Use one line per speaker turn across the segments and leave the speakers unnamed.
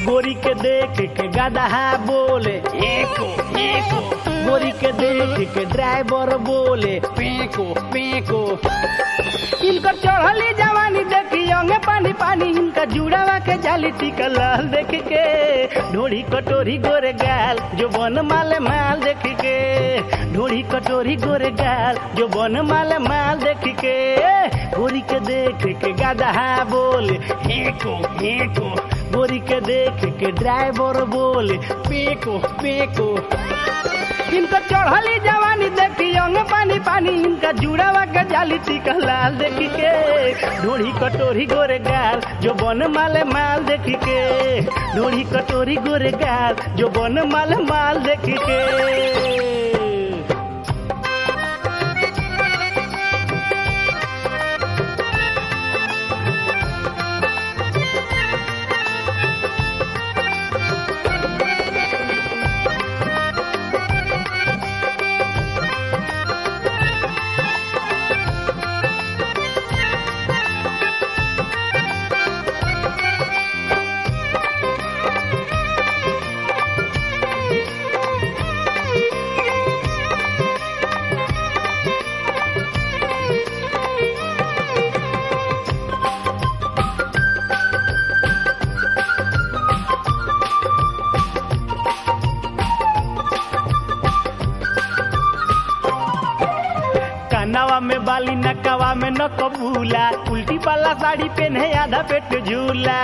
गोरी के देख के गदहा बोले एको एको, गोरी के देख के ड्राइवर बोले पेको पेको। इनकर चढ़ली जवानी देखी अंगे पानी पानी, इनका जुड़ावा के जाली टिका लाल देख के, ढोड़ी कटोरी गोरे गाल जो बन माले माल देख के, ढोड़ी कटोरी गोरे गाल जो बन माले माल देख के। गोरी के देख के गदहा बोले हेको हेको, गोरी के देख के ड्राइवर बोले पेको पेको। इनका चढ़ली जवानी देखी अंग पानी पानी, इनका जुड़ावा के जाली टिका लाल देखी के, ढोड़ी कटोरी गोरे गाल जो बन माले माल देखी के, ढोड़ी कटोरी गोरे गाल जो बन माले माल देखी के। नवा में बाली नकवा में न कबूला, उल्टी पाला साड़ी पहने आधा पेट झूला।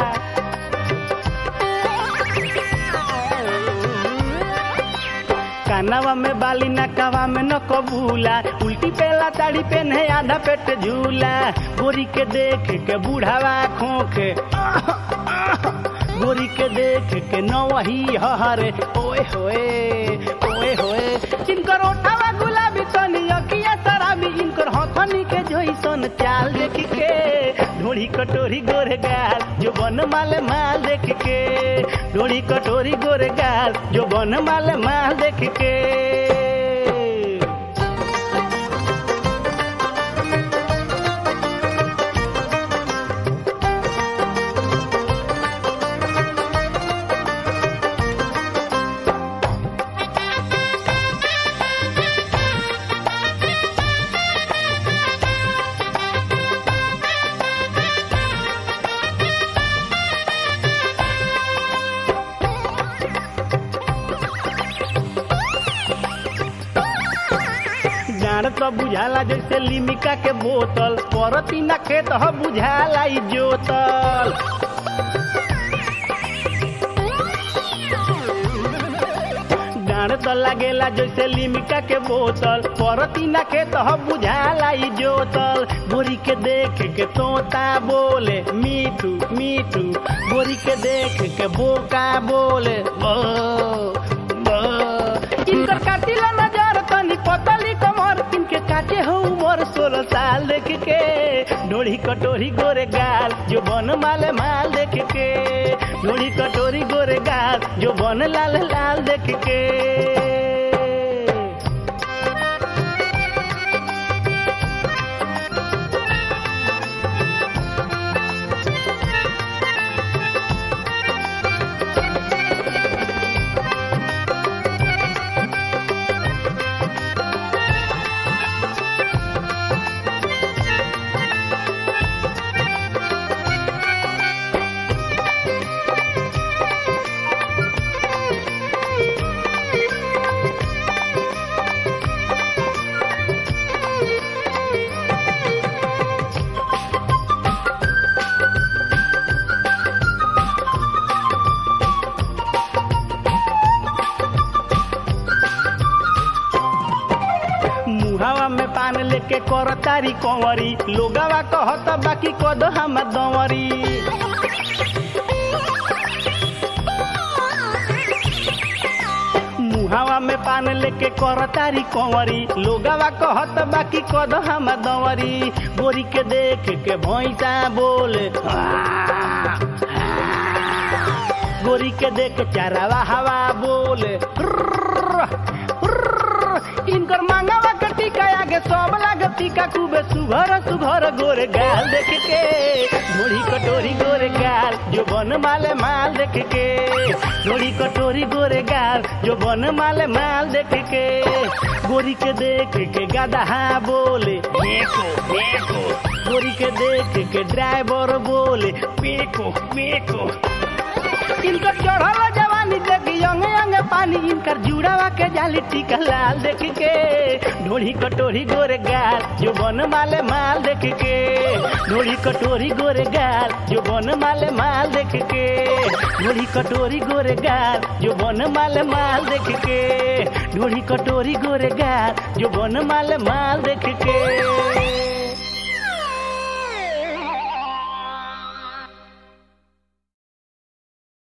कानवा में बाली नकवा में न कबूला, उल्टी पहला साड़ी पहने आधा पेट झूला। गोरी के देख के बूढ़ावा खोखे, गोरी के देख के न वही हरे ओए होए ओए होए। इनकर ओठावा गुलाबी तनी अखिया शराबी, इनकर हथनी के जइसन चाल देख के, ढोड़ी कटोरी गोरे गाल जो बन माले माल देख के, ढोड़ी कटोरी गोरे गाल जो बन माले माल देख के। तो बुझाला जैसे लिमिका के बोतल, परती ना खेत ह बुझाला ई जोतल। डांड तो लागेला जैसे लिमिका के बोतल, परती ना खेत ह बुझाला ई जोतल। गोरी के देख के तोता बोले मीठू मीठू, गोरी के देख के बोका बोले बो बो। इनकर काटिला नजर तनी पतली कमर, इनके काटे हो उमर 16 साल देख के, ढोड़ी कटोरी गोरे गाल जो बन माले माल देख के, ढोड़ी कटोरी गोरे गाल जो बन लाल लाल देख के। पान लेके कर तारी कंवरी, लोगवा कहत बाकी कद हम दंवरी। मुहावा में पान लेके कर तारी कंवरी, लोगवा कहत बाकी कद हम दंवरी। गोरी के देख के भैंसा बोले, गोरी के देख चारावा हवा बोले। इनकर मांगावा के टिकाया लागे सब लागे फीका खूबे सुघर सुघर गोरे गाल देख के ढोड़ी कटोरी गोरे गाल जो बन माले माल देख के ढोड़ी कटोरी गोरे गाल जो बन माले माल देख के गोरी के देख के गदहा बोले मेको मेको गोरी के देख के ड्राइवर बोले पेको पेको इनकर चढ़ल जवानी देखी अंग अंग पानी इनकर जुड़ावा के जाली टीका लाल देख के ढोड़ी कटोरी गोरे गाल जो बन माले माल देख के ढोड़ी कटोरी गोरे गाल जो बन माले माल देख के ढोड़ी कटोरी गोरे गाल जो बन माले माल देख के ढोड़ी कटोरी गोरे गाल जो बन माले माल देख के